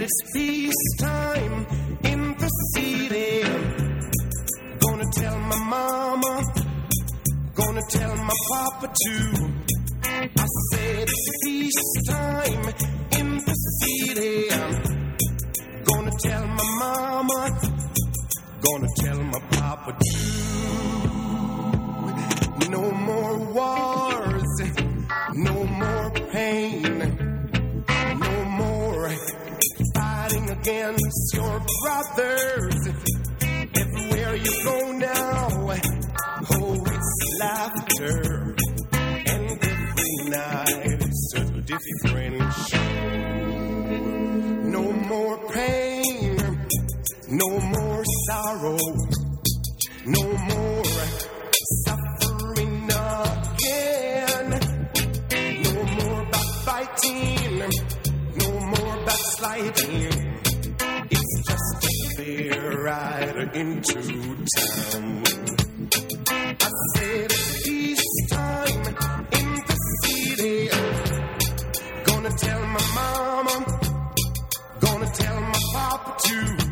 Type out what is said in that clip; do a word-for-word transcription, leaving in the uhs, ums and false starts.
It's peacetime in the city. Gonna tell my mama, gonna tell my papa too. I said it's peacetime in the city. Gonna tell my mama, gonna tell my papa too. No more wars, no more pain, no more fighting against your brothers. Everywhere you go now, oh, it's laughter, and every night it's a different show. No more pain, no more sorrow, no more suffering again. No more backbiting, no more backsliding. It's just a fair ride into town. I said it's peacetime in the city. Gonna tell my mama, gonna tell my papa too.